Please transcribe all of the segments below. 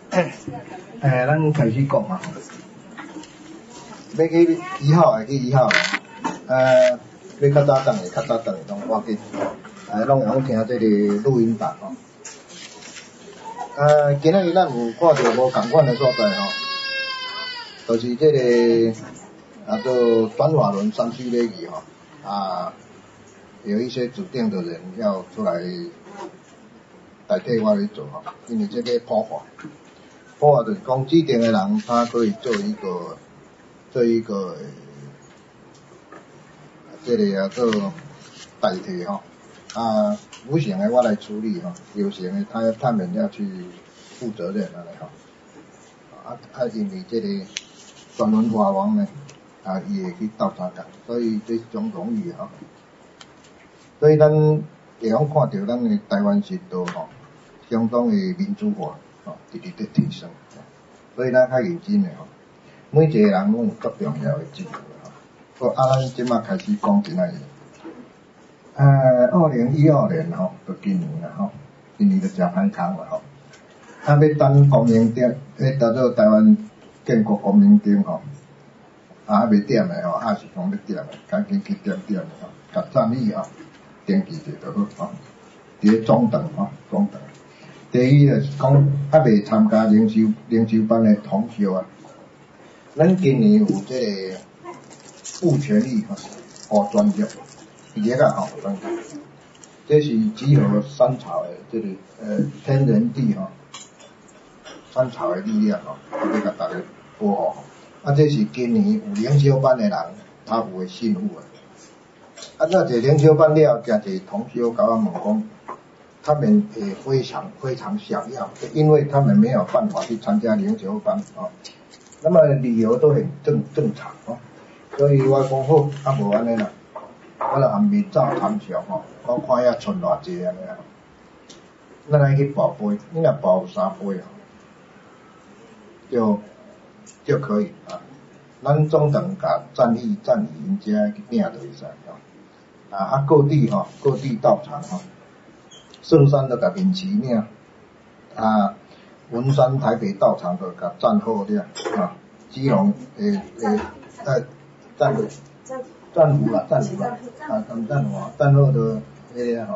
咱开始讲嘛。要去1号的去1号，要较早等的较早等的，拢我紧，拢会听这个录音档吼。今仔日咱有看到无同款的所在吼，就是这个做转法轮3区礼仪吼，有一些指定的人要出来代替我来做吼，因为这个普法就是讲指定的人他可以做一个这个做代替吼，无形的我来处理吼，有形的他们要去负责任安尼吼，因为这个转轮法王呢，伊会去斗相共，所以这是种荣誉吼。所以咱会晓看到咱的台湾制度吼，相当的民主化吼，直直在提升，所以咱较认真的吼，每一个人拢有足重要的职务吼。咱即马开始讲今仔日，2015年吼，就今年啦吼，今年就真歹空啦吼。要等公民点，要达到台湾建国公民点吼，未点的吼，是讲要点的，赶紧去点的吼，甲战役吼。登记者就好吼，伫中等吼，中等。第二就是讲未参加灵修班的同修啊，咱今年有这个布权益吼，专业，第一个吼专业，这是集合三草的这个天人地吼，三草的力量吼，要甲大家保护。这是今年有灵修班的人，他有的信物啊。那这灵修班了，加这同修甲我问讲，他们也非常非常想要，因为他们没有办法去参加灵修班那么理由都很正常所以我讲好，无安尼啦，我就含面走参详我看遐剩偌济安尼咱来去报杯，你若报3杯就可以咱总等甲战役赢家去拼就会使各地道场圣山都甲面旗领文山台北道场都甲战后了基隆战俘啦，战后都这个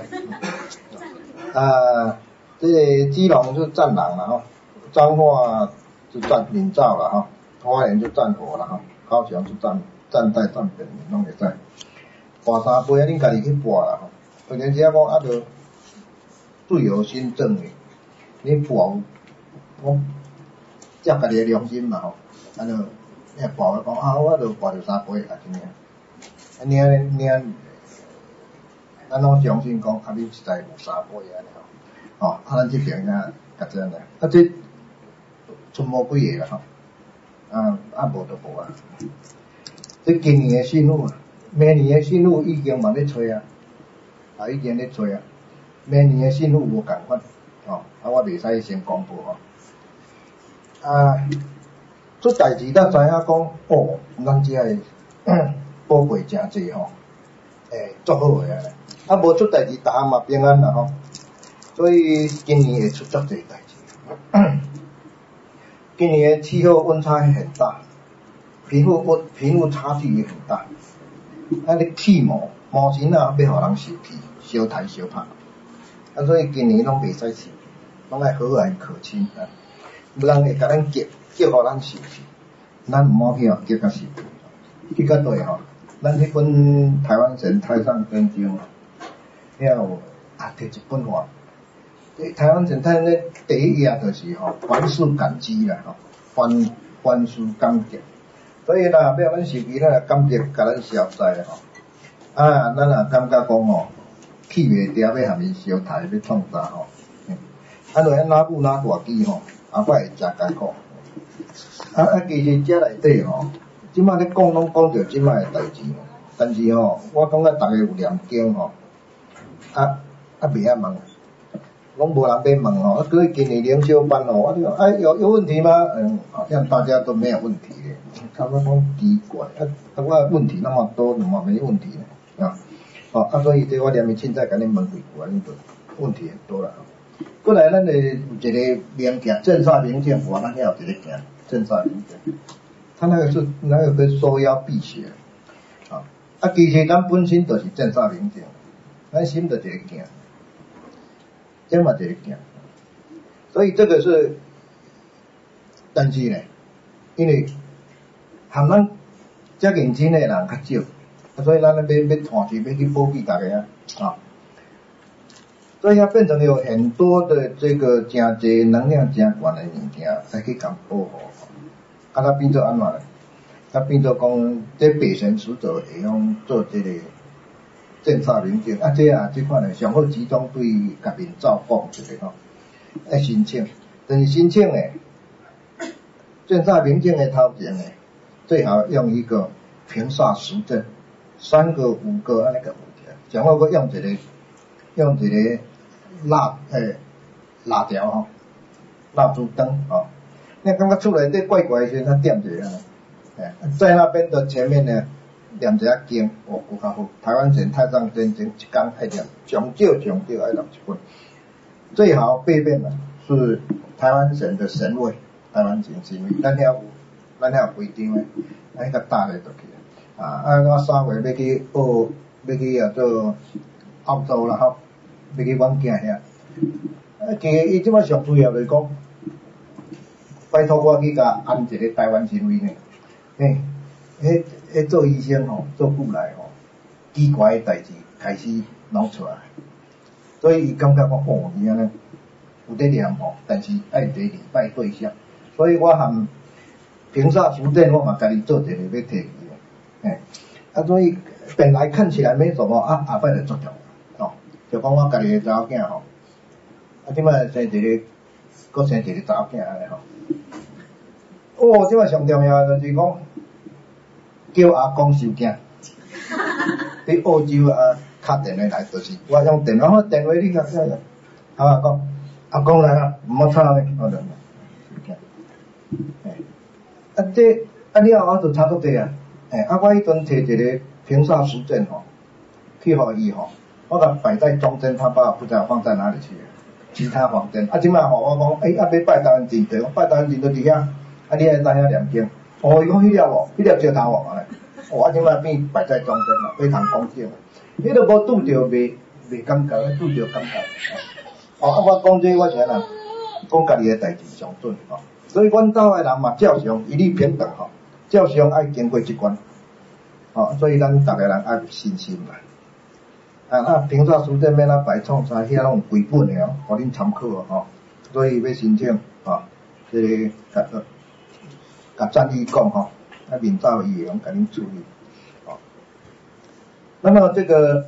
这个基隆是战狼啦彰化是战领造啦花莲就战火啦高雄是战代战本拢会使。跋3杯恁家己去跋啦有阵时讲就自由心证的，你跋讲接家己的良心嘛就你跋讲我就跋着3杯真领咱拢相信讲你实在有3杯安尼咱这边甲这样这剩无几个啦无就无这今年的信物明年的信物已经嘛咧找已经咧找明年的信物无共款我袂使先公布出代志咱知影讲咱这个宝贝真济足好的无出代志大家嘛平安啦所以今年会出足济代志今年的气候温差很大，贫富差距也很大你气毛钱要互人受气，烧杀烧拍所以今年拢袂使受气，拢爱和蔼可亲有人会甲咱叫互咱受气，咱毋好去叫甲受气去到对咱迄本台湾神太上真经了摕一本话台湾神太咧第一页就是凡事感激啦凡事感激，所以要咱受气咱感激甲咱消灾咱也感觉讲气袂掉要含伊烧杀要创啥就哪久哪大机我会真艰苦其实这内底即摆咧讲拢讲着即摆的代志但是我感觉大家有念经袂晓问拢无人要问所以今年灵修班我就有问题吗像大家都没有问题他们讲奇怪我问题那么多怎么没问题呢所以这我连面凊彩甲你问几句就问题很多啦过来咱有一个名镜，镇煞明镜，咱遐有一个镜，镇煞明镜，它那个可以收腰辟邪啊。其实咱本身就是镇煞明镜，咱心就一个镜，这嘛一个镜，所以这个是，但是呢，因为含咱遮认真的人较少，所以咱要团结，要去保庇大家啊。所以它变成有很多的这个真济能量真悬的物件来去甲保护，啊，它变做安怎呢？它变做讲，这北神使者会用做这个镇煞明镜，这款呢上好集中对家面照顾一个吼，要申请，但是申请呢，镇煞明镜的头前呢，最好用一个平煞实证，3个5个安尼个有起来，上好佫用一个蜡条吼，蜡烛灯吼，你感觉厝内底怪怪的时候，他点一个，在那边的前面呢，念一下经，有较好。台湾省太上真经一天爱念，上少爱读一本，最好背面的是台湾省的神位，台湾省神位，咱遐有规张的，咱甲搭咧就去我3月要去要去做澳洲啦吼。要去阮囝遐，其实伊即摆上主要就是讲，拜托我去甲安一个台湾神位呢。做医生吼，做久来吼，奇怪的代志开始拢出来，所以伊感觉讲伊安尼有在念吼，但是爱一个礼拜对象，所以我含平煞实证，我嘛家己做一个要摕去所以本来看起来没什么后摆就做掉。就讲我家己的查某囝吼，即摆生一个，佫生一个查某囝安尼吼。即摆上重要的就是讲，叫阿公收囝。伫澳洲敲电话来，就是我用电话你甲讲，阿公来啦，毋好吵咧，我就收囝。了后我就差不多我迄阵摕一个平煞实证吼，去互伊吼。我甲摆在中间，他不知道放在哪里去了，其他房间。即摆吼我讲，要拜台湾神对，拜台湾神就伫遐，你来在遐念经。伊讲迄粒迄粒石头安尼。即摆变摆在中间啦，非常恭敬。迄都无拄着袂感觉，拄着感觉。我讲这我是安怎讲家己的代志上准吼。所以阮兜的人嘛，照常一律平等吼，照常爱经过这关。所以咱逐个人爱有信心嘛。平煞实证要摆创啥，遐拢有规本的互恁参考吼。所以要申请这个甲战义讲吼，面罩伊会用甲恁处理。那么这个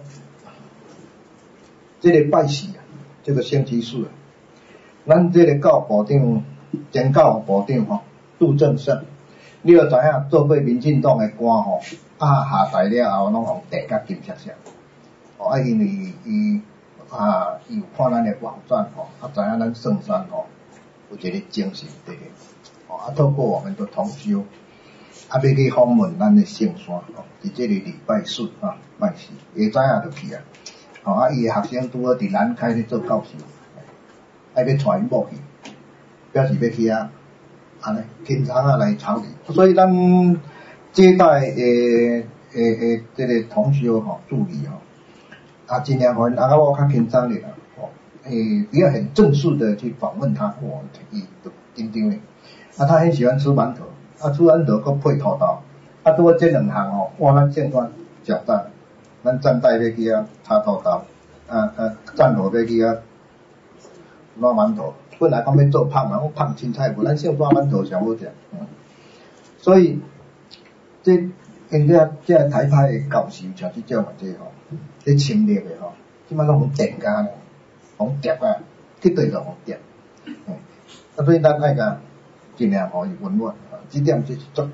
拜四这个星期四咱这个教部长前教部长吼，杜正胜，你要知影做过民进党的官吼，下台了后拢互地甲金闪闪。因为伊有看咱的网站吼，知影咱圣山吼有一个精神在咧，透过我们的同修，要去访问咱的圣山吼，伫这个礼拜四拜四，会知影就去伊的学生拄好伫南开咧做教授，要带伊某去，表示要去安尼平常来操理，所以咱接待这个同修吼助理吼。尽量我较紧张的不要很正式的去访问他，伊就紧张的。他很喜欢吃馒头，吃馒头佮配土豆，拄好这两项咱正官交代，咱站代要去炒土豆，站后要去烂馒头。本来讲要做胖嘛，胖青菜无，咱先抓馒头上好食。所以因这台派的教授像这种这咧侵略的即摆拢互电家，互碟去对着互碟。所以咱爱甲尽量互伊温暖，这点是足重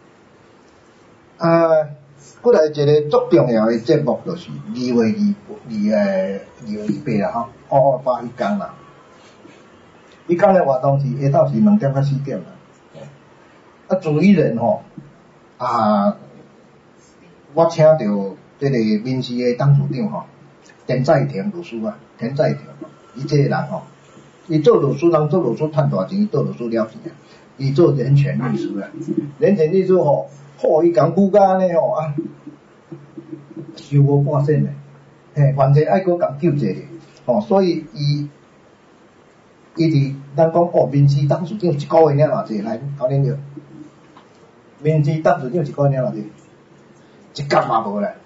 要。过来一个足重要的节目就是2月28啦，228迄天啦。迄天的活动是下昼是2点到4点啦。主持人我请到这个民视的董事长田在庭律师田在庭，伊这个人伊做律师，人做律师赚大钱，伊做律师了钱啊。伊做人权律师啊，人权律师吼，伊讲久甲安尼吼啊，收无半仙诶，嘿，完全爱搁共救济咧，吼，所以伊伫咱讲哦，民事董事长一个月领偌济来搞恁着，民事董事长一个月领偌济，一角嘛无咧，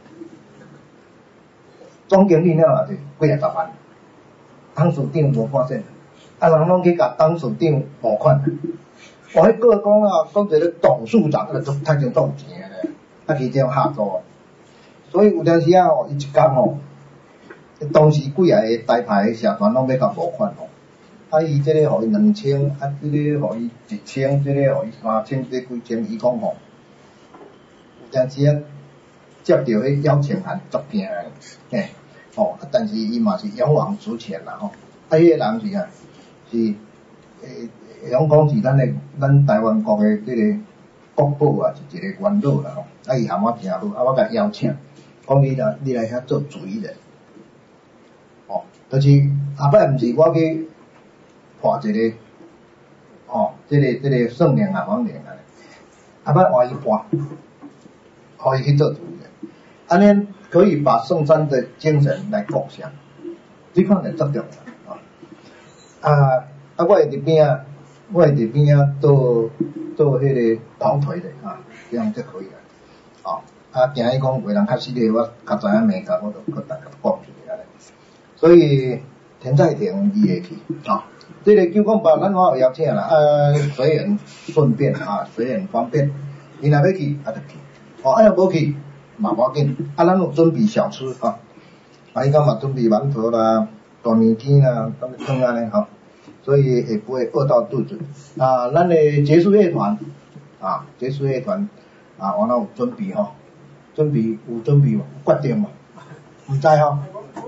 总经理领偌济，几啊十万，董事长无半仙，啊人拢去甲董事长募款。我迄个讲啊，讲一个董事长，就太真赚钱咧，啊，其这样下做，所以有阵时啊吼，伊一工吼，当时几啊个台牌社团拢要甲募款吼，啊，伊这个互伊2000，啊，这个互伊1000，这个互伊3000，这几千，伊讲吼，有阵时啊，接到迄邀请函足惊诶，嘿，吼，啊，但是伊嘛是勇往直前啦吼，啊，迄个人是啊，是讲是咱台湾国诶这个国宝啊，是一个元老啦吼。啊，伊含我诚好，啊，我甲邀请，讲你来遐做主任，哦，就是后摆毋是我去破一个，哦，这个算命啊方面啊，后摆换伊破，互伊去做主任，安尼可以把圣山的精神来共享，这款是足重要啊。我会伫边啊。我会伫边啊做迄个跑腿的啊，这样就可以了。哦，啊，惊伊讲为人较实力，我较知影美感，我就搁大家讲一下咧。所以田在田伊会去啊，这个就讲把咱我有邀请啦，随缘顺便啊，随缘方便，伊若要去啊就去，哦，啊若无去嘛无要紧，啊咱有准备小吃啊，啊伊讲嘛准备馒头啦、大面筋啦、汤安尼吼。所以也不会饿到肚子啊！咱的结束乐团啊，结束乐团啊，完了有准备吼，有准备决定嘛？唔知吼。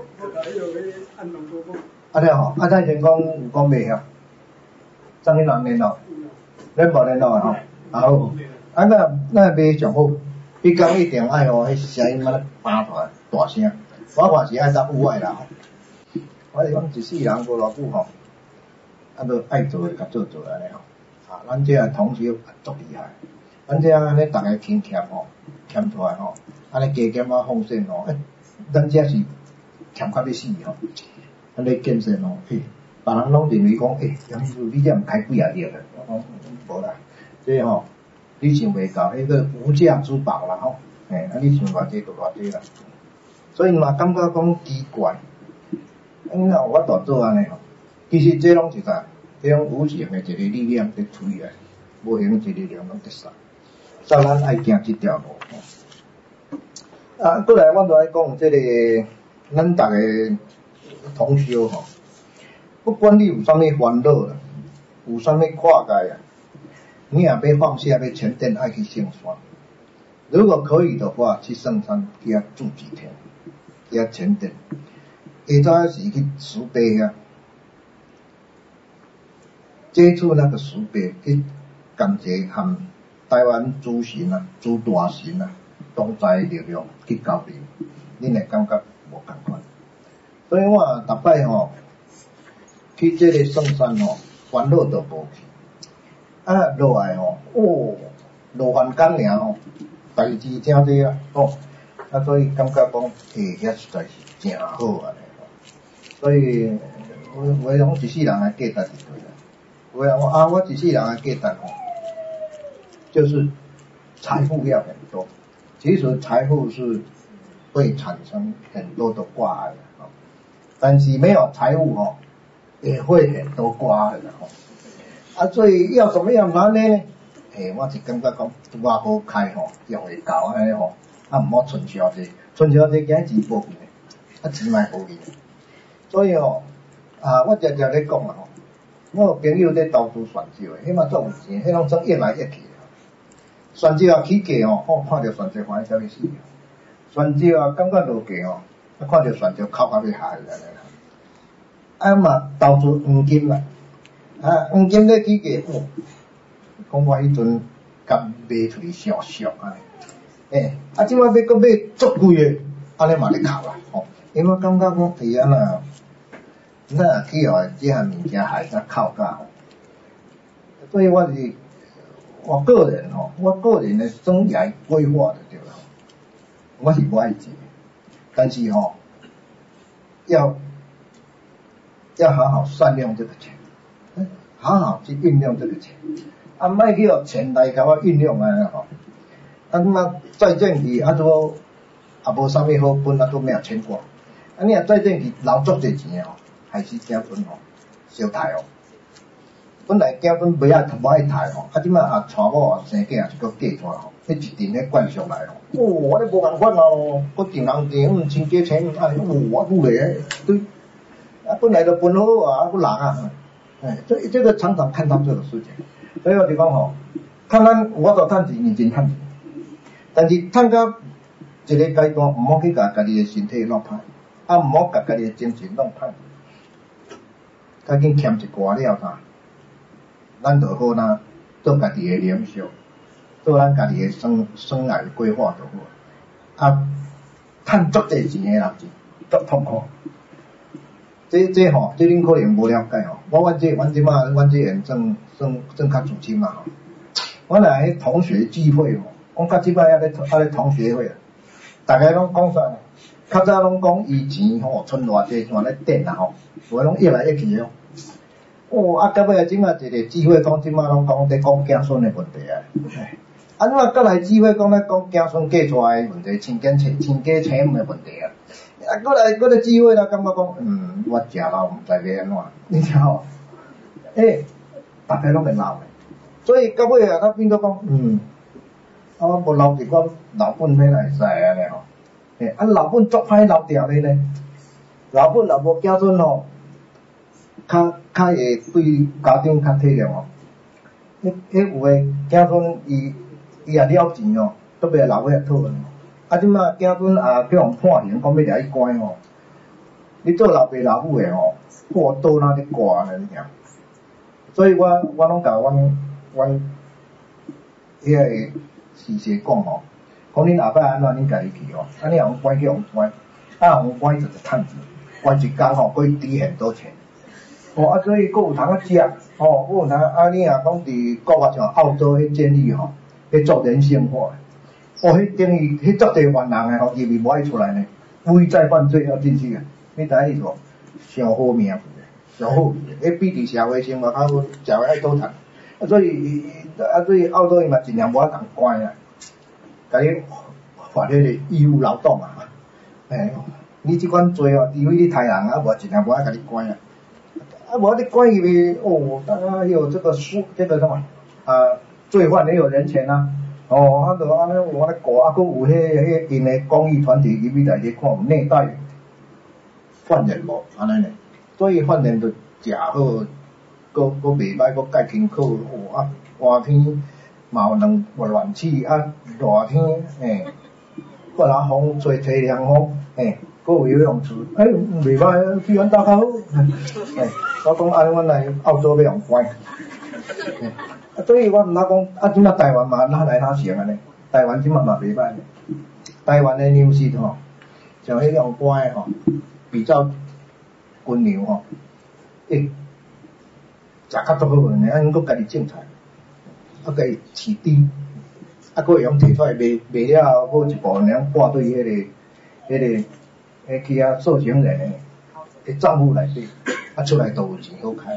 啊对吼，啊咱前讲有讲袂晓，怎去人联络？咱无联络诶吼，啊好，啊咱袂上好，伊讲一定爱哦，迄声音啊发大声，我看是爱搭户外啦吼。我是讲一世人无偌久吼。啊，都爱做诶，甲做安尼吼。啊，咱这同学足厉害，咱这安尼逐个勤俭吼，俭出来吼，安尼加减啊奉献吼，咱这是俭甲要死吼。安尼建设吼，别人拢认为讲，杨师傅你这毋开几啊亿咧？我讲无啦，这吼你想袂到，迄个无价之宝啦吼。啊你想偌济就偌济啦。所以嘛感觉讲奇怪，若我大做安尼吼。其实这拢是啥？这种无形的一个力量在推来，无形的力量拢在杀，所以咱爱行这条路。啊，过来我就来讲这个，咱逐个同学吼，不管你有啥物烦恼啦，有啥物跨界啊，你也要放下，要沉淀，爱去圣山。如果可以的话，去圣山去遐住几天，去遐沉淀。下早是去慈悲啊。接触那个慈悲，去感谢和台湾主神啊、主大神啊、同在力量去交流，恁会感觉无共款。所以我逐摆吼去这个圣山吼，烦恼都无去。啊，落来吼，落凡间尔吼，代志真多啊，啊，所以感觉讲，遐实在是真好安尼吼。所以有诶拢一世人诶价值就对啦。我一世人的价值吼，就是财富要很多。其实财富是会产生很多的挂碍的，但是没有财富吼，也会很多挂碍的吼。啊，所以要怎么样拿呢？我是感觉讲拄好开吼，用会到安尼吼，啊毋好存小者，存小者惊钱无去，啊钱嘛无去。所以吼，我常常咧讲啊吼。我有朋友咧投资选票诶，迄嘛足有钱，迄拢算越来越去。选票啊起价吼，看着选票反正要死。选票啊感觉落价吼，看着选票哭到要下去安尼啦。啊嘛投资黄金啦，黄金咧起价，讲我迄阵甲买出去上俗安尼。即摆要搁买足贵诶，安尼嘛咧哭啦吼。因为我感觉讲安那。 那去哦，这项物件害甲靠甲吼。所以我个人吼，我个人的生涯规划就对了。我是不爱钱，但是吼，要好好善用这个钱，好好去运用这个钱，莫去互钱来甲我运用安尼吼。再挣去都也无啥物好本，都命牵挂。你若再挣去留足侪钱吼，还是囝孙吼小贷哦。本来囝孙无爱趁吼，即摆带某生囝是搁嫁出来吼，迄一定咧灌上来吼。我咧无共款哦，搁定人钱，亲家钱，我愈来对，本来就分好搁人啊，这个常常看到这个事情，所以我就讲吼，看咱我都趁钱，认真趁钱，但是趁到一个阶段，毋好去甲家己的身体弄歹，毋好甲家己的精神弄歹，较紧欠一寡了啥。咱就好呐，做家己的领袖，做咱家己的生涯规划就好。趁足侪钱的人是足痛苦。这吼，这恁可能无了解吼。阮即马人算较自清嘛吼。阮若迄同学聚会吼，讲到即摆咧同学会，大家拢讲啥？较早拢讲以前吼，存偌济全咧垫啊吼，所以拢越来越去哦。到尾即马一个聚会讲，即马拢讲伫讲子孙的问题啊。怎么过来聚会讲咧讲子孙嫁出来的问题，亲家娶的问题啊？过来聚会啦，感觉讲，我食老毋知要安怎，你知吼？大家拢会闹的，所以到尾他变做讲，我无留一寡老本要来使安尼吼。老本足歹留掉的呢，老本若无子孙吼。较会对家长较体谅哦，有诶子孙伊也了钱哦，都袂留遐讨即马子孙去互判刑，讲要掠去关吼，你做老爸老母诶吼，倒哪咧挂咧，你听。所以我拢甲阮迄个师姐讲吼，讲恁后摆安怎恁家己去吼，你互关去互关，互关就是趁钱，关一工吼，可以抵很多钱。所以佫有通食，佫有通你若讲伫国外像澳洲迄监狱吼，迄做人性化，迄等于迄足侪犯人诶吼，入面无爱出来呢，故意再犯罪要进去啊，你知影意思无？上好命，上好，迄比伫社会生活较好，社会爱倒趁，所以澳洲伊嘛尽量无通关啊，甲你发迄个义务劳动啊，你即款罪哦，除非你杀人无尽量无爱甲你关啊。无你关以为大家有这个什么罪犯也有人权啊，就安尼我咧过，佫有迄因的公益团体入去来去看内带犯人无安尼呢，所以犯人就食好，佫袂歹，佫介勤苦，寒天嘛有暖气，热天佫拿风吹凉风，佫有游泳池，袂歹，比阮家较好。我讲阮来澳洲要互关，所以我毋通讲即马台湾嘛哪来哪成安尼，台湾即马嘛袂歹，台湾的牛市吼，像迄种关的吼，比较均牛吼，食较足好呢，因佫家己种菜，家己饲猪，佫会用摕出来卖了后，好一部分人挂对迄个去受刑人的账户内底。出来都有钱好开，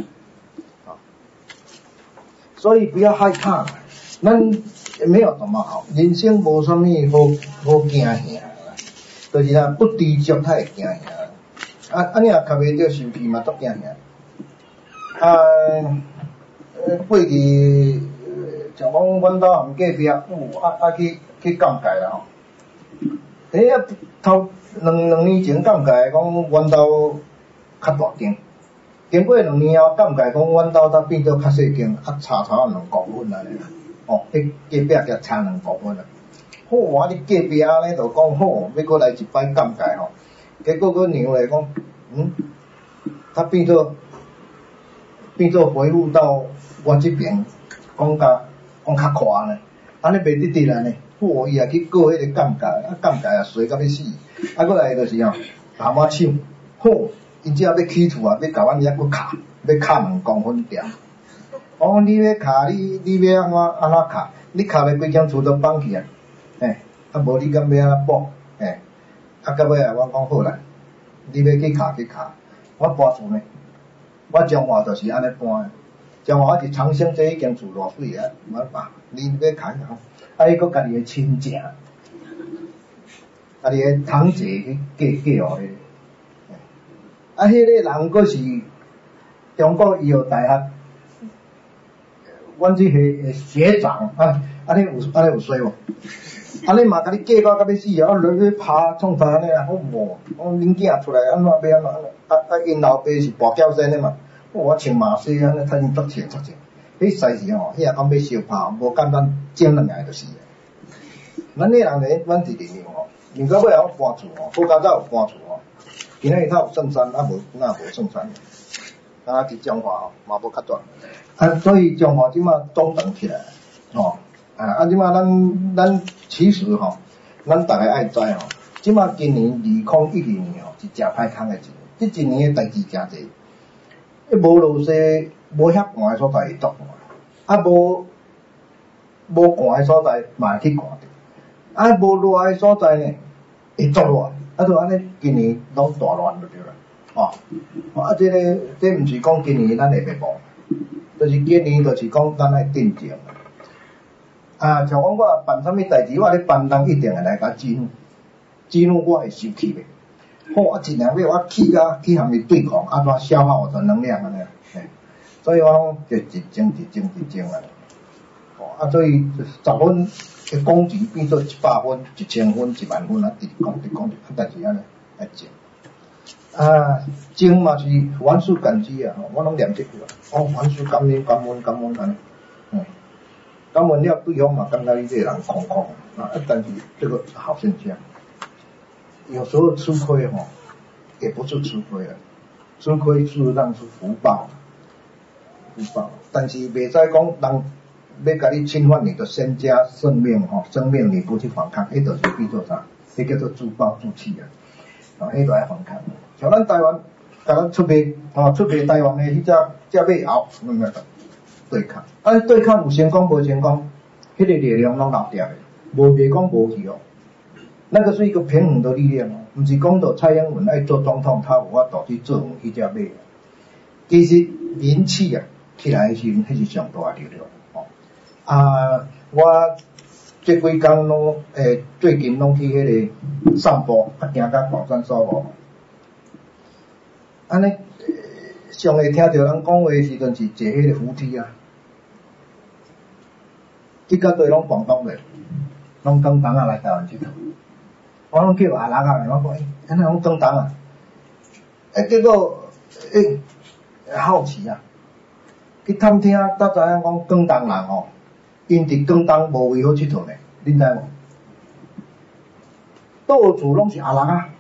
所以不要害怕，咱没有什么好，人生无什么好惊吓，就是不知足才会惊吓，你若较袂着受气嘛，足惊吓。过去像讲阮兜含隔壁去降界啦吼，头两年前降界讲阮兜较大间。经过2年后，感觉讲阮兜才变做较细间，差2公分安尼啦。迄隔壁才差2公分啊。好，你隔壁安尼就讲好，要搁来一摆感觉吼。结果佫娘咧讲，他变做回复到我这边，讲较宽呢，安尼袂得得安尼。伊也去过迄个感觉，感觉也衰到要死。佫来就是吼，蛤蟆手， 因只要要起厝啊，要甲阮遐佫卡，要卡2公分条。我讲你要卡，你要安怎卡？你卡咧规间厝都放去啊！啊无你敢要安怎补？啊到尾啊，我讲好啦，你要去卡去卡，我搬厝呢，我彰化就是安尼搬。彰化我是长兴这一间厝偌水啊，我爸，你要卡卡，啊伊佫家己诶亲情，家己诶堂姐去叫互迄个。啊，迄个人佫是中国医药大学，阮这个学长啊，安尼有衰无？安尼嘛，甲你计较到要死啊！落去拍创啥安尼啊？好无？我恁囝出来安怎要安怎？因老爸是跋筊生的嘛，我穿马靴安尼，太足穿。迄世时吼，遐讲要相拍，无简单，整2下就死了。咱迄人咧，阮是另样吼，另到尾啊，我搬厝吼，好佳早有搬厝吼。今仔日他有算山，啊无算山，啊伫彰化吼嘛无较大，啊所以彰化即马总长起来，吼啊即马咱其实吼，咱大家爱知吼，即马今年2012年吼是诚歹空诶一年，即一年诶代志诚济，无落雪，无遐寒诶所在会冻寒，啊无寒诶所在嘛会去寒着，啊无热诶所在呢会足热。啊，就安尼，今年拢大乱就对啦，啊，这毋是讲今年咱会灭亡，就是今年就是讲咱爱定静。啊，像讲我办啥物代志，我咧办人一定会来甲激怒我会生气袂。好，尽量要我去向伊对抗，安怎消耗我的能量安尼。所以我讲就一静安尼。啊，所以10分嘅工钱变做100分、1000分、10000分啊，直讲，但是安尼爱静。啊，静嘛是万事感激啊，我拢念这句啊，万事感恩安尼。感恩了对方嘛，感觉你这个人空啊，但是这个好现象，有时候吃亏吼，也不是吃亏了，吃亏事实上是福报，但是袂使讲人。要甲你侵犯你的身家生命吼，生命你不去反抗，迄就是叫做啥？迄叫做自暴自弃啊！迄就爱反抗。像咱台湾，甲咱出卖台湾的迄只马后，对抗。啊，对抗有成功无成功，迄个力量拢留掉的，袂讲无去哦。那个是一个平衡的力量哦，毋是讲到蔡英文爱做总统，他有法度去做迄只马。其实人气啊起来的时阵，迄是上大的力量。啊，我这几工拢最近拢去迄个散步，啊，行到高山所无，安尼上会听到人讲话的时阵是坐迄个扶梯啊，去到对拢广东的，拢转东啊来台湾佚佗，我拢叫阿拉啊，我讲安尼拢转东啊，结果好奇啊，去探听，才知影讲广东人吼。因伫广东无位好佚佗呢，恁知无？到处拢是阿人啊！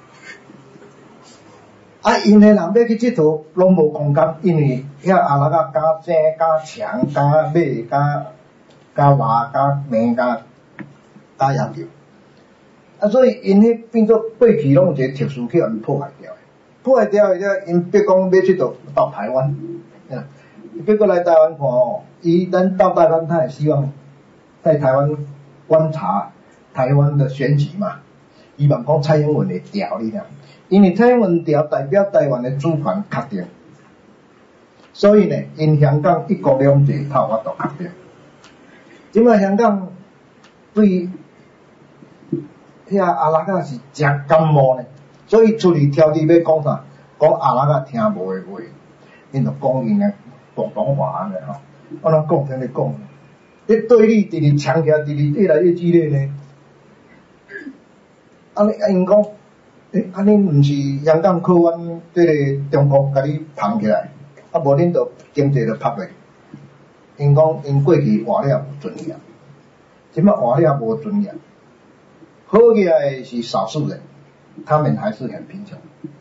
啊，因诶人要去佚佗，拢无空间，因为遐阿人啊，加生、加强、加马、加拉、加面、加要求。啊，所以因迄变做过去拢有一个特殊去互破坏掉诶，破坏掉诶了，因别讲要佚佗到台湾，结果来台湾看哦。咱到台湾，他也希望在台湾观察台湾的选举嘛。希望讲蔡英文会调你俩，因为蔡英文调代表台湾的主权确定，所以呢，因香港一国两制他有法度确定。即摆香港对遐阿拉甲是真感冒呢，所以出去挑剔要讲啥，讲阿拉甲听无的话，因就讲因的广东话安尼吼。我哪讲听你讲，你对立直直强起来，直直越来越激烈呢。安尼因讲，安尼毋是香港靠阮这个中国甲你捧起来，啊无恁就经济就拍落。因讲因过去活了有尊严，即摆活了无尊严。好起来是少数人，他们还是很贫穷。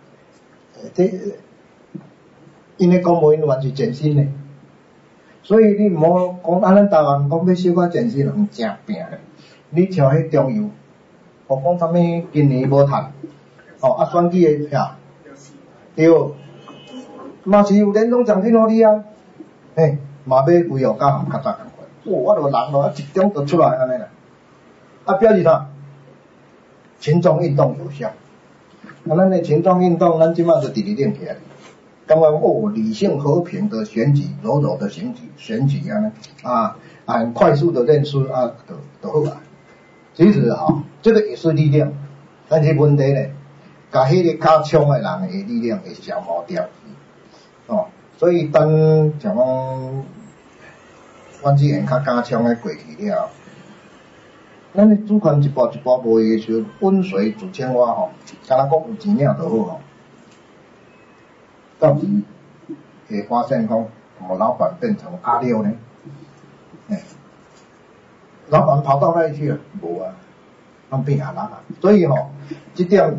因咧讲无因完全真心呢。所以你毋好讲咱台湾讲要小可前线人真拼咧，你像迄中油，讲啥物今年无趁，啊选举诶遐， 对，嘛是有年终奖金互你啊，嘿，嘛要规号加项较早共款。我就人咯，1点就出来安尼啦。啊，表示啥？群众运动有效。啊，咱的群众运动，咱即马就直直练起来。感觉哦，理性和平的选举，柔柔的选举安尼啊，很快速的认识啊，就好啊。其实这个也是力量，但是问题呢，把迄个较强的人的力量会消耗掉。所以当像讲，阮这样较加强的过去了。咱的主权一步一步卖的时候，温水煮青蛙敢若讲有钱领就好到时会发现讲，老板变成阿六呢？老板跑到哪里去了？无啊，拢变阿六啊。所以这点，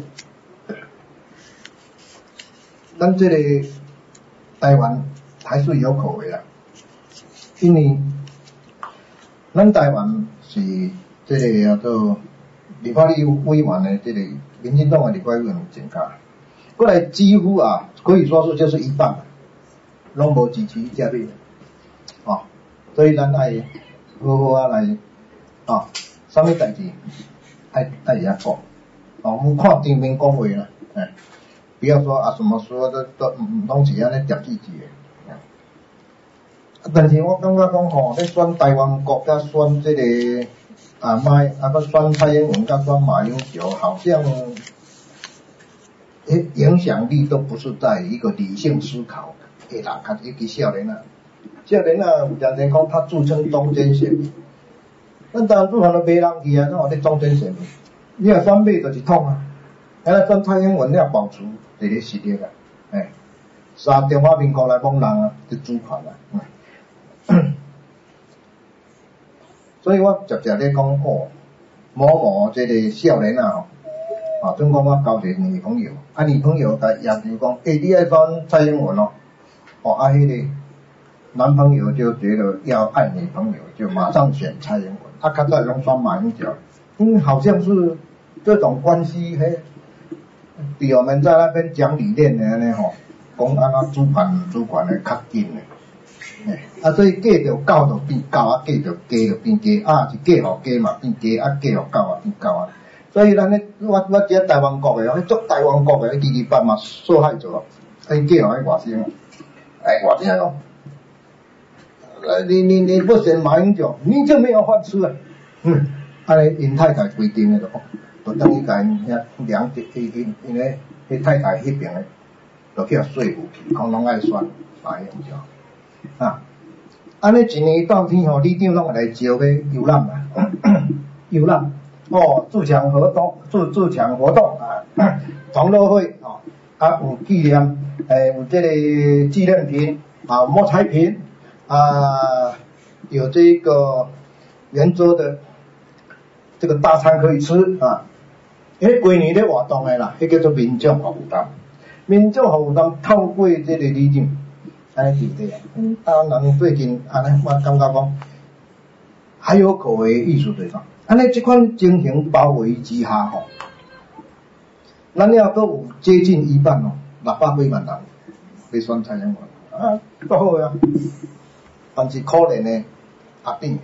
咱这个台湾还是有口味啦，因为咱台湾是这个叫做立法委员的这个民进党的立法委员增加，过来几乎可以说是就是一半，拢无支持这类的，所以咱爱好好来什么代志爱会晓讲，我看顶面讲话啦，不要说什么说都拢是安尼叠字的，但是我感觉讲咧选台湾国家选这个。个选蔡英文跟选马英九，好像影响力都不是在一个理性思考的人，尤其少年有常常讲他自称中间选民，咱当然主权都没人去啊，哪有咧中间选民？你若选马就是统啊，选蔡英文你也保持这个实力啊，杀中华民国来帮人啊，就主权啊。所以我直直咧讲某这个少年准讲我交一个女朋友，女朋友甲要求讲，你爱选蔡英文迄个男朋友就觉得要爱女朋友，就马上选蔡英文，较早拢选马英九，好像是这种关系比我们在那边讲理念的安尼讲安怎主权的较紧的。所以嫁着狗就变狗，嫁着鸡就变鸡，是嫁互鸡嘛变鸡，嫁互狗变狗啊。所以咱我这台湾国的，做台湾国的228嘛受害者，嫁互迄外省，外省咯。你不选马英九，你就没有饭吃啊。安尼因太太规定的就等于甲因两因为迄太太迄边的，就去说服去，讲拢爱选马英九。安尼一年到天里长拢会来招要游览嘛，游览自强活动同乐会有纪念有这个纪念品摸彩品有这个圆桌的这个大餐可以吃规年咧活动的啦，迄叫做民众服务站，民众服务站透过这个里长。安尼对不对人最近安尼，我感觉讲还有口味艺术对方，安尼这款精神包围之下咱了都有接近一半600几万人要选蔡英文都好啊，但是可怜的阿扁，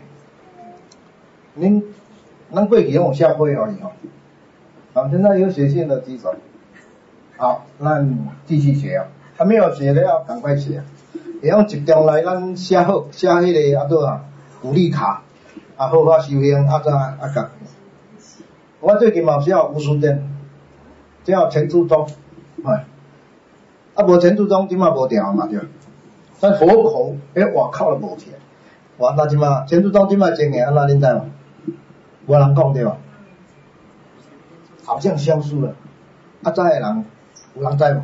咱过去有社会而已现在有学性的举手，好，咱继续学没有学的要赶快学。会用集中来咱写好，写迄个鼓励卡，好好修行甲。我最近嘛写吴书店，只有陈注中，无陈注中即马无调嘛对，咱活口外口都无去，那即马陈注中即马经营安怎恁知无？无人讲对吧？好像消失了，早的人有人知无？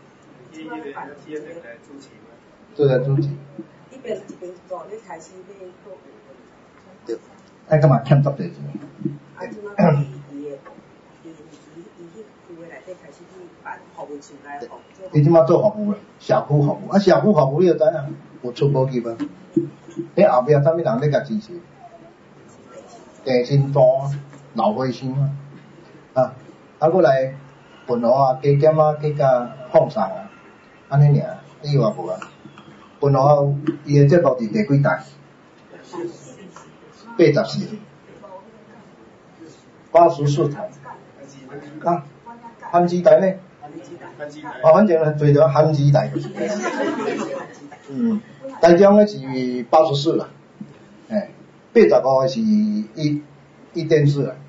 做在主持。 你边一边做，你开始要做。 对，干嘛欠足多钱？ 即摆伊迄区内底开始去办服务处来服。 伊即摆做服务社区服务社区服务你就知影，有出无入啊。你后壁啥物人咧甲支持？地心山、老火山过来云湖加减加甲放送安尼尔，以外无啊。本来伊个节目伫第几代？84， 84台。啊，番薯台呢？反正做着番薯台。台中个是84啦，85个是一电视啦，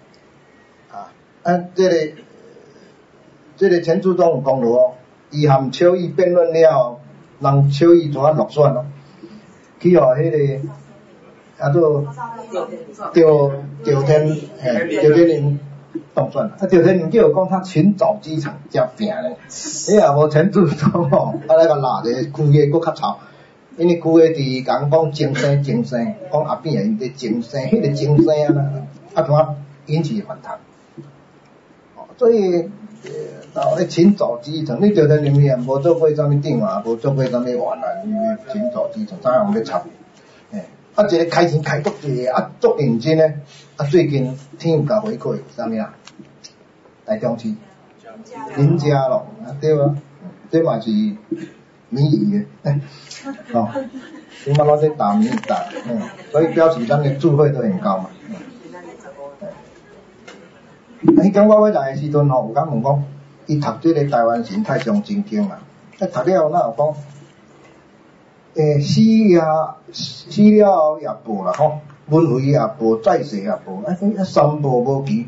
这个陈志忠有讲落哦，伊含邱毅辩论了，让邱毅怎啊落选咯？去互迄个做赵天麟当选啦。赵天麟叫讲他群藻机场真拼咧，你也无陈志忠吼，来甲拉者区个搁较臭。因为区个伫讲精生，讲后边因伫精生，迄个精生啦，怎啊引起反弹？所以咧群藻基层，你赵天麟也无做过啥物长啊，无做过啥物员啊，因为群藻基层怎样要插？一个开钱开足济，足认真咧，最近天有甲回馈啥物啊？台中市林家咯，对啊，这嘛是民意的，今仔拢在打民意打，所以表示咱的智慧都很高嘛。讲我来的时阵吼，有讲问讲，伊读这个台湾形态上真经嘛，读了哪有讲？死了也报啦吼，轮回也报，再世也报，三报无期，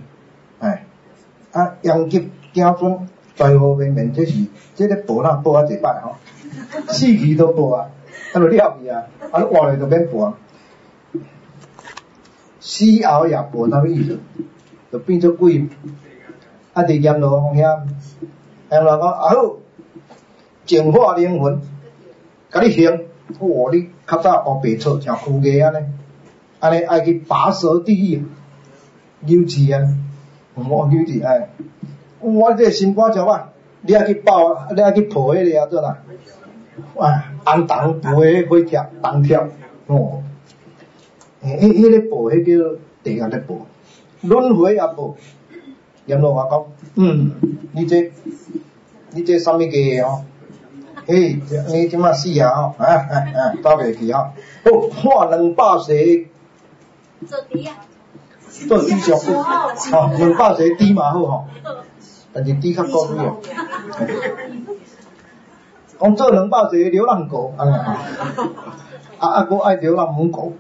殃及子孙，灾祸绵绵，这个报哪报啊一摆吼，死去都报啊，就了去啊，活咧就免报。死后也报啥物意思？就变做鬼，伫阎罗王遐，阎罗讲好，净化灵魂，甲你行。你较早学白错，像枯鸡安尼爱去拔舌地狱，牛刺啊，牛刺我这心肝肠啊，你爱去爆，你爱去破迄个做哪？红糖破迄火贴，铜贴，迄个破，迄叫地狱咧破，轮回也破。阎罗王讲，你这啥物鸡吼？你即马死啊吼，走袂去吼，判200世做猪啊，做猪上200世猪嘛好吼，但是猪较高贵哦。讲做200世流浪狗，安尼佫爱流浪母狗，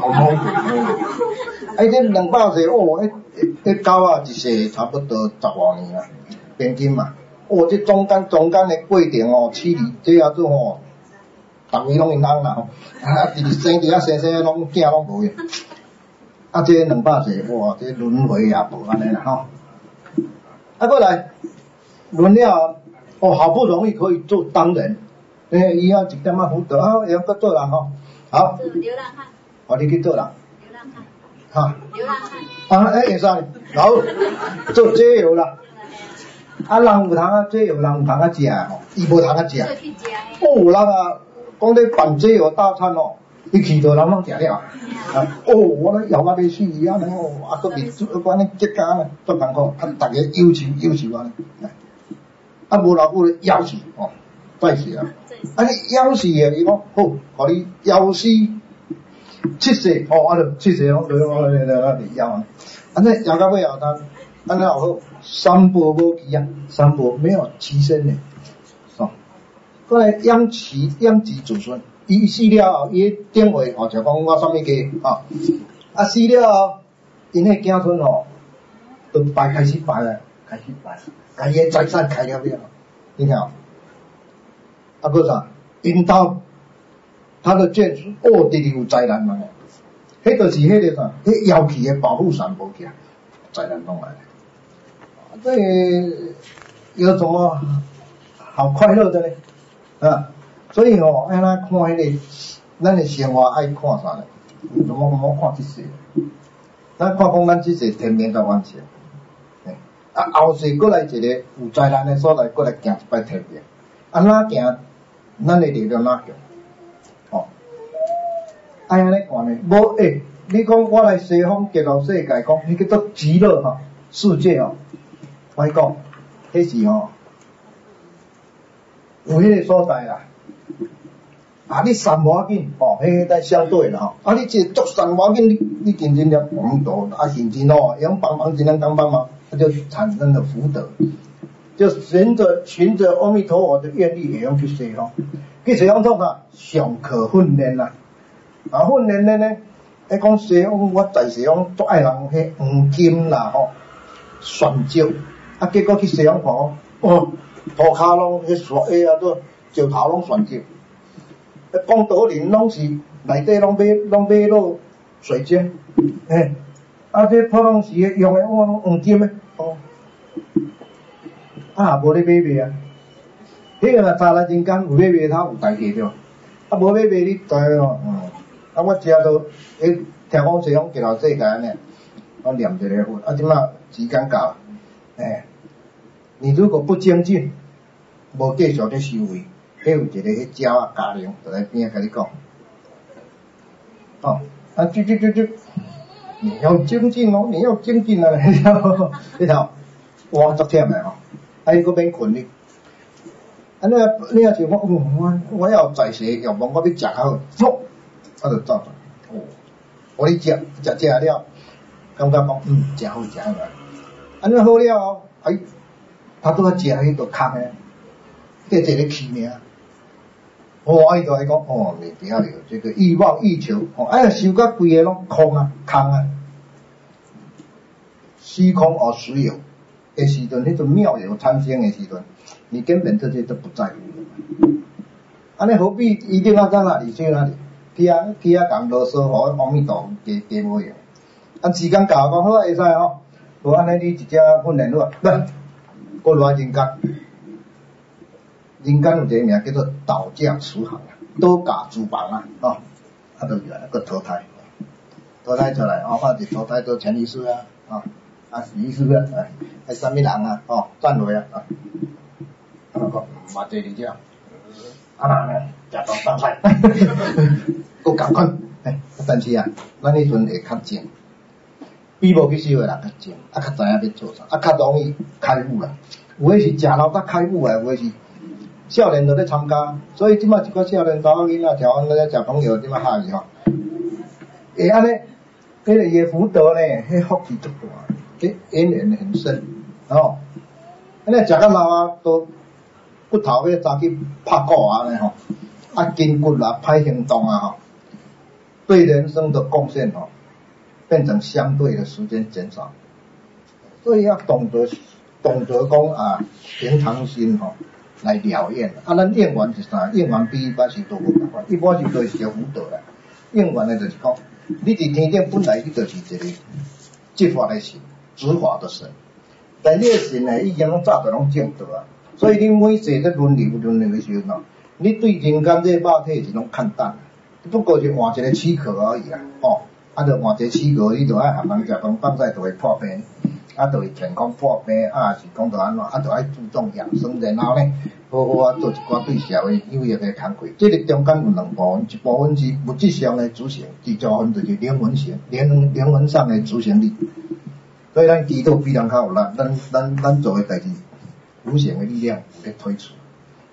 这200世迄狗啊一世差不多10多年啊，平均嘛。这中间的过程哦，饲理这也做吼，逐位拢因翁啦吼，生伫生拢囝拢无去，这200世这轮回也无安尼啦吼。过来轮了好不容易可以做当人，以后一点仔辅导要搁做人吼，好。流浪汉。你去做人。流浪汉。流浪汉。会使，好，做解药啦。人有通解药，人有通食吼，伊无通食。有人讲咧办解药大餐吼，伊去到人拢食了。我咧药要死伊安尼佫面安尼结痂呢，足艰苦，大家忧愁安尼。无偌久枵死再死啊！尼枵死诶，伊讲好，互你枵死7世7世拢枵安尼枵到尾后头。安尼也好，三宝无期啊，三宝没有期限的，过来养子子孙，伊死了后，伊顶位就讲我啥物鸡死了后，因迄子孙就开始拜啊，甲伊财产开了，你听，搁啥？因兜他的眷属直直有灾难嘛，迄就是迄个啥，迄妖气的保护伞无起来，灾难弄来。这有什么好快乐的呢？所以安那看迄个，咱的生活爱看啥呢？怎么看这些？咱看讲咱这些天命甲完成，后世过来一个有灾难的所在，过来行一摆天命，哪行？咱的力量哪强？爱安尼看呢？无你讲我来西方极乐世界，讲迄个做极乐世界我讲，迄是有迄个所在啦。啊，你散无要紧，哦，迄个相对啦吼。啊，你这足散无要紧，你认真了，我们都啊认真哦，用帮忙尽量当帮忙，它就产生了福德。就循着阿弥陀佛的愿力，会用去西方。去西方做啥？上课训练啦。啊，训练呢？讲西方，我在西方足爱人迄黄金啦吼，旋石。啊，结果去西方看哦，涂骹拢迄沙啊，都石头拢旋石。讲道理拢是内底拢买落水晶，啊，这普通时用的我拢黄金的，哦，啊，无咧买卖啊，迄个若早来人间有买卖，他有代价着，啊，无买卖你知哦，啊，我食到，听讲西方极乐世界呢，我念一个佛，啊，即马时间到，你如果不精进，无继续咧修为。有一个迄鸟啊，家庭就在边甲你讲，啊，你要精进哦，你要精进啊！你头，哇，足忝诶吼，啊，伊搁免困你，啊，你也想讲，我要在世欲望，我要食较好，我就走哦，我你食了，感觉讲，食好，啊，你好了哦，他拄啊食迄个空诶，这一个气命。伊就来讲，你不要有这个欲望欲求，想到规个拢空啊，虚空而实有的时阵，迄种妙有产生的时阵，你根本这些都不在乎。安尼何必一定要在哪里去哪里？去啊讲啰嗦，互阿弥陀加无用。啊，时间到讲好啊，会使吼，无安尼你一只训练落，过来人间。人间有一个名叫做倒驾慈航啊，倒驾慈航啊，啊，就原来个投胎出来，或者投胎做陈医师啊，徐医师啊，还什么人啊，转落啊，啊，讲嘛这里只，啊呢，假装放菜，够赶快，但是啊，咱迄阵会较静，比无去修的人较静，较知影要做啥，较容易开悟啦，有诶是食老甲开悟诶，有诶是。少年都咧参加，所以即摆一个少年查某囡仔调安咧食朋友，即摆下去吼，会安尼，迄个伊福德呢，迄福气足大，迄因缘很深，安尼食到老啊，都骨头要早去拍鼓啊咧吼，啊筋骨啦歹行动啊吼，对人生的贡献变成相对的时间减少，所以要懂得讲啊，平常心来疗厌，咱应缘是啥？应缘比一般是都无办法，一般是都是小福德啦。应缘的就是讲，你伫天顶本来你就是一个执法的神，执法的神，但你的神呢，已经拢早就拢证得啊。所以你每世在轮流的时候你对人间这肉体是拢看淡，不过是换一个躯壳而已啦。啊，就换一个躯壳，你就爱含人食饭放晒就会破病。啊，就会健康破病，啊是讲着安怎，就爱注重养生，然后呢，好好啊做一寡对社会有益的工作。这个中间有两部分，一部分是物质上的执行，一部分就是灵魂上的执行力。所以咱祈祷比人较有力，咱做的代志，无形的力量有咧推出。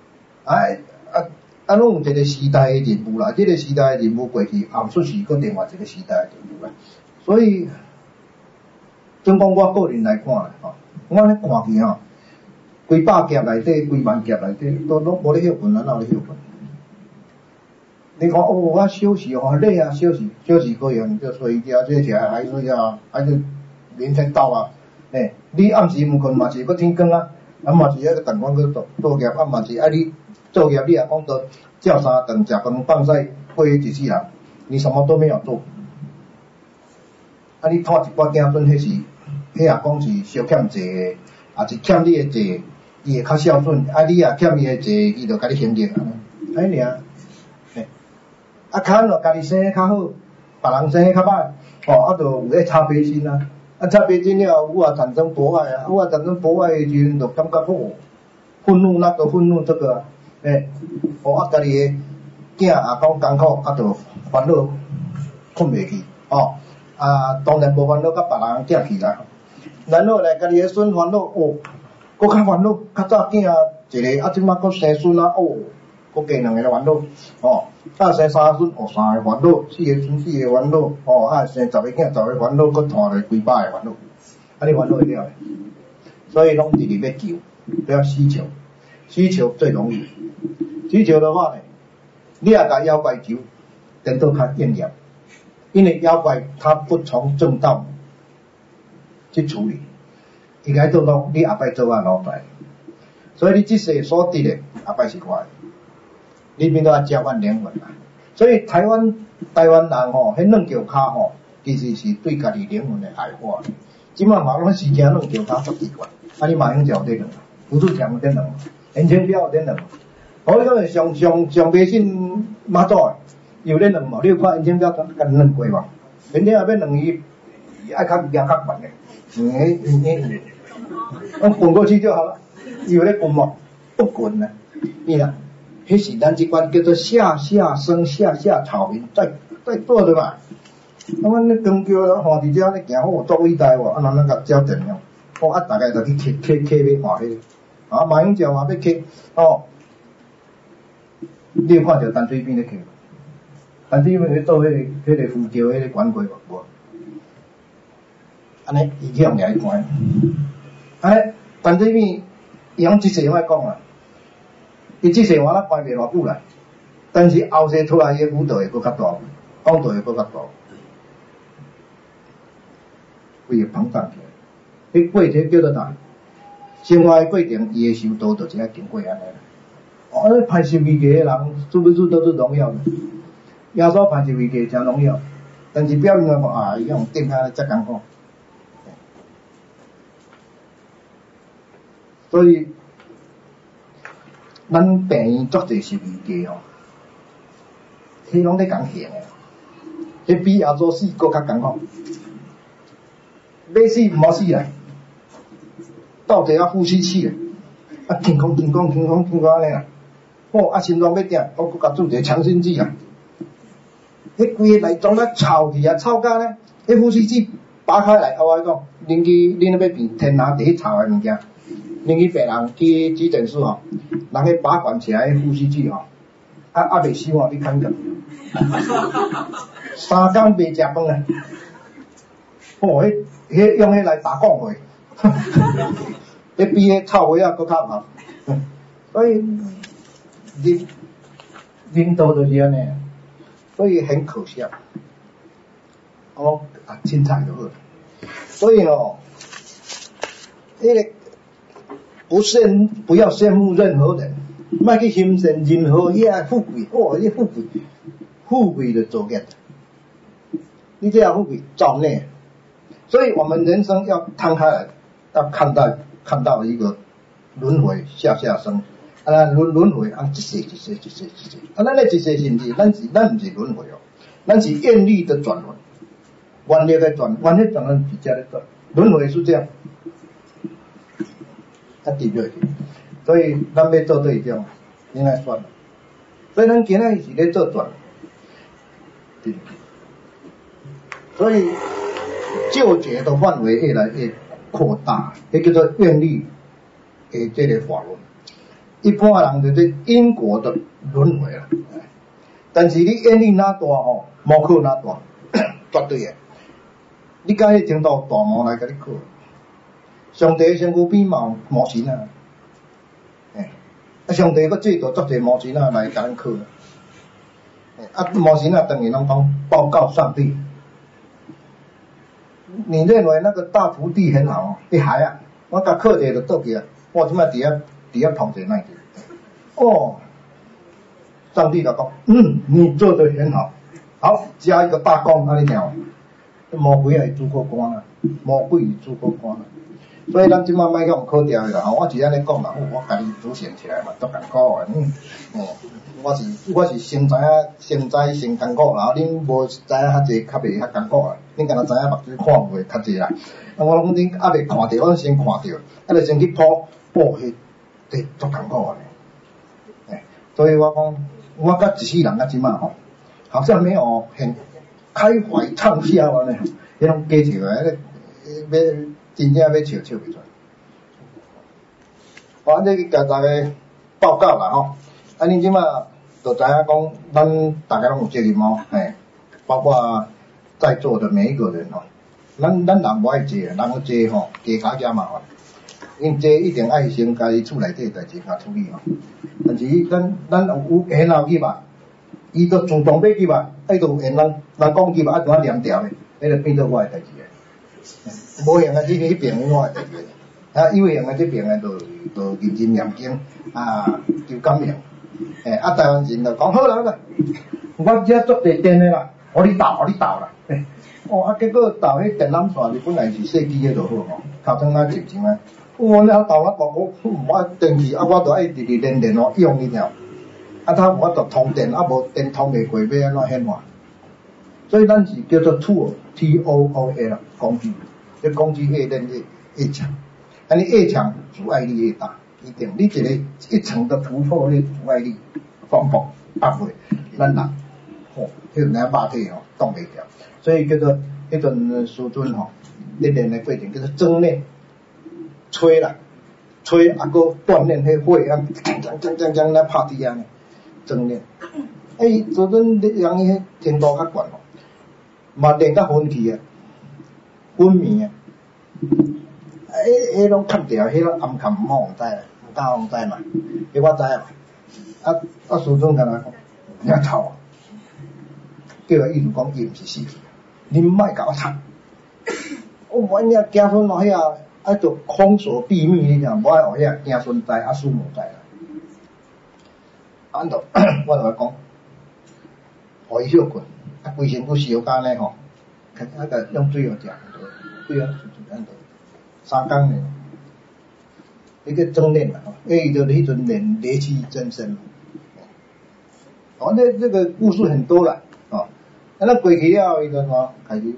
拢有一个时代的任务啦，这个时代的任务过去，后出是搁另外一个时代的任务啦，所以。总讲我个人来看我咧看去几百劫内底、几万劫内底，都无咧休困，哪有咧休困？你看我休息累啊，休息可以，就睡觉，这起来还睡觉，还是明天到啊？你暗时毋困嘛是要天光啊，嘛是迄个等光去做业，嘛是你做业，你也讲到照三顿食饭放晒过一世人，你什么都没有做。你拖一寡子孙，迄也讲是小欠债的，也是欠你的债，伊会较孝顺，你也欠伊的债，伊就甲你还债，安尼尔。较咯，家己生的较好，别人生的较歹，就有迄差别心啊。差别心了，有也产生博爱啊，有也产生博爱的时阵，就感觉愤怒那个愤怒这个，家己的囝也讲艰苦，就烦恼困袂去，当然无烦恼，甲别人囝去啦。然后来家己的孙烦恼，搁较烦恼，较早囝一个啊，即马佫生孙啊，佫加2个烦恼，啊生3个孙，3个烦恼，4个孙4个烦恼，啊生10个囝10个烦恼，佫拖落几百个烦恼，啊你烦恼会了诶？所以拢直直要求，不要需求，需求最容易，需求的话呢，你也甲妖怪求，等到较应验，因为妖怪它不从正道去处理，伊该做到你后摆做啊老大，所以你即世所得的后摆是我的，你变做要交换灵魂啦。所以台湾人迄软脚骹其实是对家己灵魂的矮化。即摆嘛拢是惊软脚骹足奇怪，啊你马英九对两个，胡志强有对两个，严清标有对两个，好个上迷信妈祖的，有咧两毛，你有看严清标甲两过无？明天后要两伊爱较硬较慢的，我滚过去就好了。有咧滚无？不滚啊！你啦，迄是咱即款叫做下生下草民在做的嘛。阮咧宗教吼伫遮咧行，多伟大喎！啊，人甲照电了，啊，大家就去刻要画迄个，啊，马英九嘛要刻，你有看到淡水边咧刻？淡水边咧做迄个佛教迄个管柜无？安尼伊去用掠去关，安尼淡水边伊讲即世莫讲啦，伊即世我咱关袂偌久啦，但是后世出来伊个舞蹈会佫较大，讲道会佫较大。规个膨胀起来，迄过程叫做啥？生活的过程，伊的修道就是爱经过安尼啦。那歹受危机的人，是不是都是荣耀的？耶稣歹受危机真荣耀，但是表面来讲，伊用顶下才艰苦。所以，咱病院足侪受危机迄拢咧讲行诶，迄比耶稣死佫较艰苦。要死毋好死啦，到底要呼吸气啦，啊，轻空安尼啦，啊，心脏要定，我佫甲注一个强心剂啦，迄规个内脏咧臭去啊，臭甲咧，迄呼吸器拔开来，我讲，恁要变天下第一臭诶物件，恁去病人去急诊室人去拔管起来呼吸器啊未收你看着，3工袂食饭啊，迄用迄来打讲话，迄比迄臭味佫较好。所以领导就是安尼，所以很可笑。凊彩就好。所以迄个不要羡慕任何人，莫去欣赏任何遐富贵，迄富贵就作孽。你这样富贵造孽。所以我们人生要摊开来，要看到一个轮回下生，轮回一世，咱咧一世是毋是？咱毋是轮回咱是愿力的转轮，愿力的转轮是遮咧转，轮回是这样，对不对？所以咱要做对种，应该算了。所以咱今仔是咧做转，对。所以救劫的范围越来越扩大，迄叫做愿力的这个法轮。一般人就是因果的轮回啦，但是你愿力哪大无靠哪大，绝对的。你敢去听到大魔来甲你靠？上帝身躯边嘛有魔神啊，上帝佫制造足侪魔神来甲咱靠，魔神当然拢讲报告上帝。你认为那个大徒弟很好你还啊，我甲靠者就倒去啊，我即摆伫遐碰者那去，上帝就讲，你做得很好，好加一个大功，安尼听，魔鬼也是诸葛官啦，魔鬼是诸葛官啦，所以咱即摆莫用考掉的啦，我是安尼讲啦，我家己主想起来嘛，足艰苦的，我是先知先艰苦啦，恁无知影较济，较袂较艰苦啊。恁敢若知影目睭看袂较济啦。我讲恁还袂看到，我先看到，就先去扑，迄足艰苦的。所以我讲，我甲一世人甲即摆好像没有很开怀畅销安尼，迄种假笑啊，要真正要笑袂出来。 反正去甲大家报告啦吼。啊，恁即马就知影讲，咱大家拢有责任哦，嘿，包括在座的每一个人吼，咱人无爱坐，人坐吼加加麻烦。因坐一定爱先家己厝内底代志甲处理吼。但是咱有闲后去吧，伊就自动要去吧，伊就有闲人讲去吧，啊怎啊连调咧，迄就变做我诶代志诶。无闲啊，迄边我诶代志。啊，有闲啊，这边诶就认真念经啊，求感应。啊，台湾人就讲好啦，我遮做地电诶啦，互你斗啦。啊，结果斗迄电缆线是本来是细机诶就好吼，头前啊进前啊。我了斗啊，我电器啊，我著爱直连用一条，啊，我著通电啊，无电通袂过，要安怎显化？所以咱是叫做 tool 啦，工具，这工具越练越强，啊，你越强，阻碍力越大，一定你一层的突破，你阻碍力丰富压过，咱人迄种肉体动袂掉，所以叫做迄阵师尊你练的过程叫做蒸炼。吹啦，吹啊，搁锻炼迄火啊，将来拍底啊，蒸炼。做阵人伊迄程度较悬咯，嘛练到昏去啊，昏迷啊，迄拢砍掉，迄拢暗砍毋好知啦，毋敢互知嘛，迄我知啊。师尊甲咱讲，领头，叫伊意思讲伊毋是死去，你莫甲我插，我你惊孙咯遐。啊，就封锁秘密，你讲无爱互遐子孙知，啊孙无知啦。安着，我就讲，互伊休困，啊规身躯烧干咧吼，啊个用水互食，对啊，安着3工呢，迄个蒸炼啦，伊就迄阵练雷气真身。这个故事很多啦，那过去了，伊就说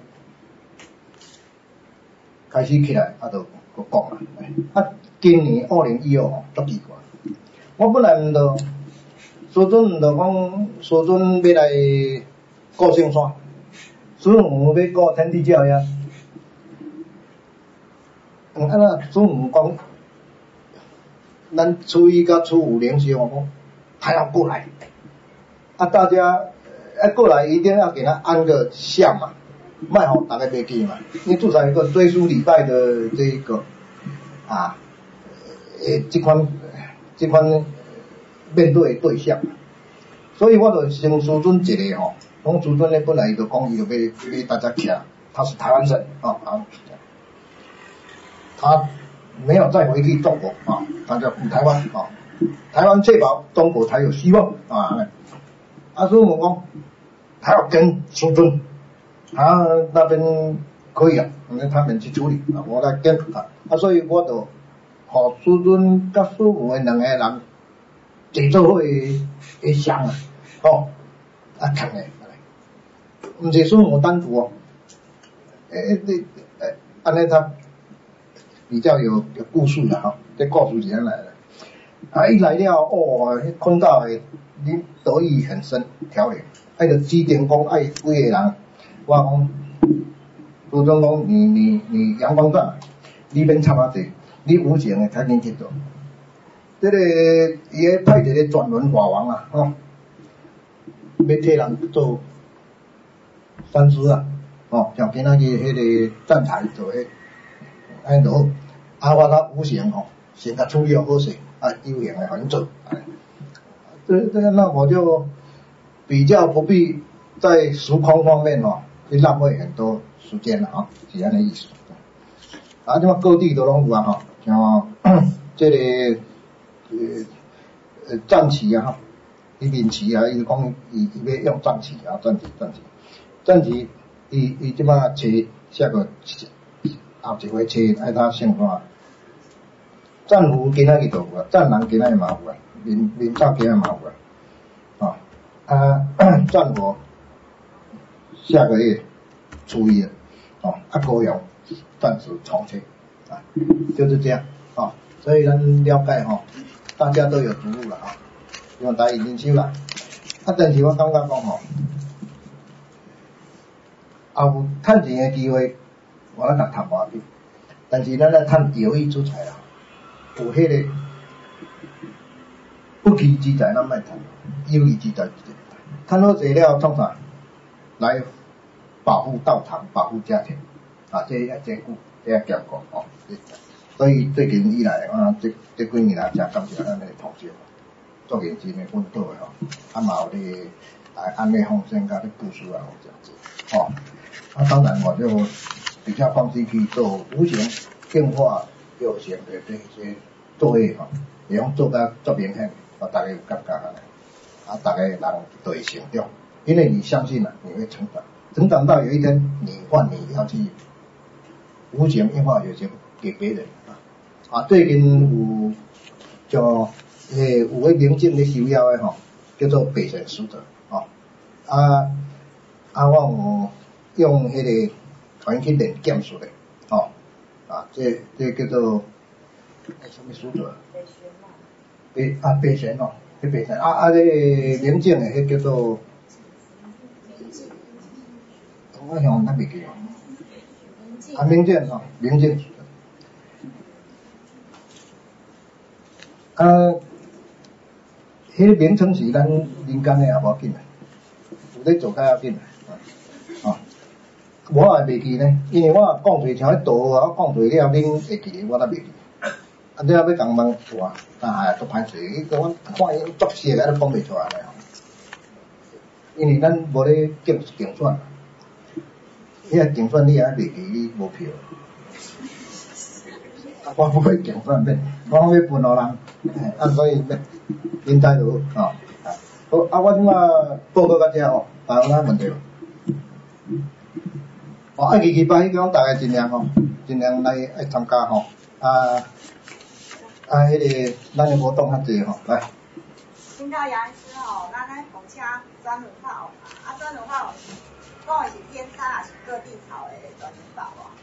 开始起来，就讲啦。啊，今年2015足奇怪。我本来就师尊就讲，师尊要来顾圣山，孙悟要顾天地教呀。安那孙悟讲，咱初一到初五连休，我讲他要过来，啊大家过来一定要给他安个像嘛。卖好大概袂记嘛，你至少有个追书礼拜的这一个这款面对的对象，所以我就先师尊一个吼，讲师尊咧本来就讲伊就要大家徛，他是台湾人他没有再回去中国他叫台湾台湾确保中国才有希望所以我讲他要跟师尊。他那边可以他们去处理我来跟他所以我就互师尊甲师父两个人坐做伙的像看咧，毋是师父单独安尼他比较有故事啦这故事是安来的一来了看到你得意很深调理，就指定讲爱几个人。我讲，师尊讲你阳光转，你免插啊济，你有钱的赶紧去做。这个伊个派一个转轮法王要替人做三师像今仔日迄个站台做安就好，我他有钱先甲处理好势，有闲的互因做。这那我就比较不必在时空方面去浪费很多时间了是安尼意思。即马各地都拢有像这个战旗伊面旗伊就讲伊要用战旗战旗伊即马找下个后一回找爱他姓啥？战俘今仔日就有啊，战狼今仔日嘛有啊，面罩今仔嘛有战俘下个月初一高阳暂时重启就是这样所以咱了解大家都有投入了希望大家认收啦。但是我感觉讲有趁钱的机会，我咱甲趁偌紧，但是咱来趁有益之财有迄个不义之财咱莫贪，有义之财贪好济了创啥？来保护道场，保护家庭，啊，这也兼顾，这也兼顾哦。所以最近以来啊，这几年来真感谢咱的同事，做认真的奋斗的吼，啊嘛有咧安尼奉献甲咧布施啊，这样子，哦，啊当然我就比较放弃去做无形净化有形的这些作业吼，会用做甲足明显，互大家有感觉安尼，啊大家人就会成长，因为你相信了，你会成长，成长到有一天你换你要去无形净化有形给别人。啊，最近有叫有位民警咧收了的吼，叫做北神使者，吼，我有用迄个传去练剑术的，吼，啊，这叫做什么使者？北神哦，迄北神这民警的迄叫做，我想咱袂记哦，民警吼，民警。迄个名称是咱民间的也无要紧啦，有咧做较要紧啦，哦，我也袂记呢，因为我讲侪像迄道啊，我讲侪了，恁会记，我才袂记。啊，你要共问哇，啊，都歹势，伊讲我看伊作写个都讲袂出来咧，因为咱无咧竞选，迄个竞选你也袂记，你无票。我不会竞选免，我要分互人，所以免再有哦。好，我即马报告到这哦，有啥问题无？哦，期拜迄讲大家尽量吼，尽量来参加吼，迄个咱的活动较济吼，来。 听到杨医师吼，咱咧红车专轮炮，专轮炮讲的是偏差还是各地草的专轮炮啊？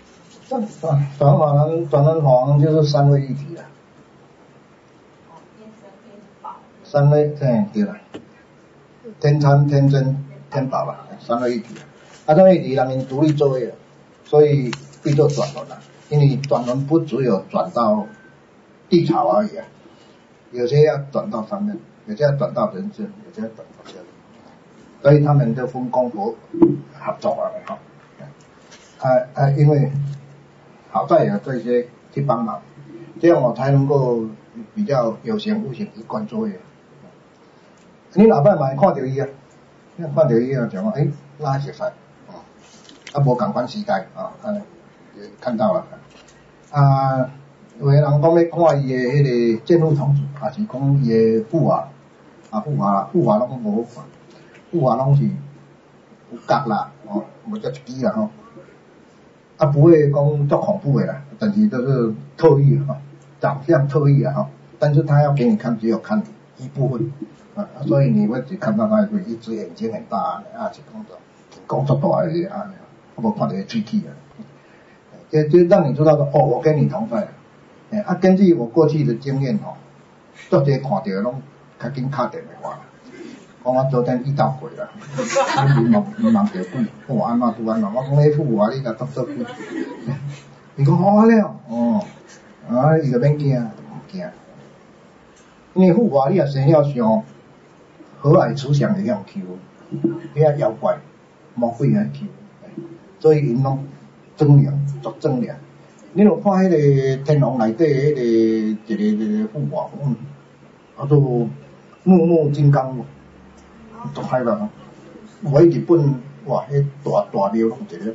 转轮房就是三位一体啦。 天生天宝。 三位，对啦，天参、天真、天宝啦，三位一体。三位一体人因独立作业，所以叫做转轮啦。因为转轮不只有转到地草而已啊，有些要转到上面，有些要转到人间，有些要转到下面，所以他们就分工合作啊，哈。因为好在有这些去帮忙，这样我才能够比较有形无形一贯作业。你老板嘛会看到伊啊，你看到伊啊就讲，哪熟悉，无共款时代啊，看到了。有个人讲要看伊的迄个建筑图纸，还是讲伊的富华，富华拢无看，富华拢是有角啦，无只一支啦吼。不会讲足恐怖的啦，但是都是特意哈，长相特意哈，但是他要给你看，只有看一部分所以你会只看到他一只眼睛很大是工作大的无看到具体的，就让你知道说我跟你同在，根据我过去的经验做这看到拢较紧敲电话。讲我昨天遇到鬼啦，你忙着鬼，我安怎拄安怎？我讲迄富华你甲当做鬼，伊讲好了，伊就免惊，唔惊，因为富华你也生了像和蔼慈祥的样 Q， 遐妖怪魔鬼样 Q， 所以因拢正良，足正良。你有看迄个天龙内底迄个一个富华，叫做木木金刚。足歹啦！我喺日本，哇，迄大庙拢一个，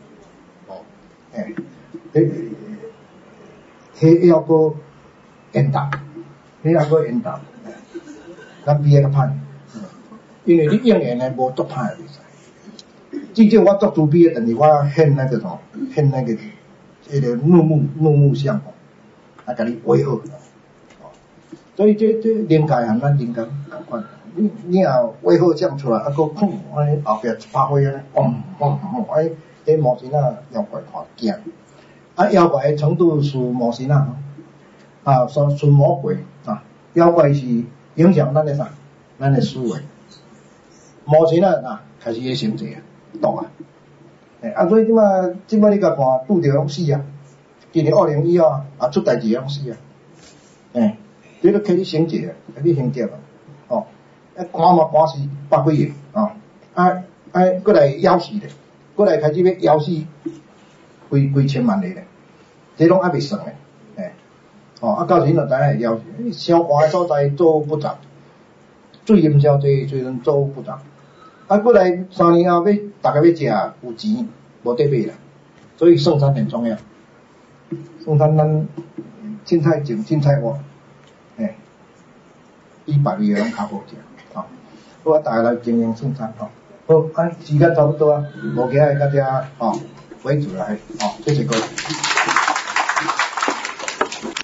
迄要个严重，迄要个严重，咱比较歹，因为你应援的无足歹比赛。至少我做主编的，但是我献那个迄个怒目相，甲你维护。所以这灵界和咱灵界同款。你也画好像出来，搁看安尼后壁一拍火安尼，迄魔神妖怪看惊。妖怪的程度是魔神是魔鬼妖怪是影响咱的啥？咱的思维。魔神开始会生济毒所以即摆你甲看拄着拢死啊！今年2015出代志拢死啊！ 你都开始升级啊，你升级啊，哦，赶嘛赶死百几个过来咬死咧，过来开始要咬死几千万个咧，这拢还未算咧，到时就知影咬死，伤寒的所在做不着，最严重这最阵做不着，过来3年后大家要食有钱无得买啦，所以生产很重要，生产咱凊彩种凊彩活，比别个拢较好食，好，大家来经营生产好，时间差不多啊，无其他甲遮为主啦，谢谢各位。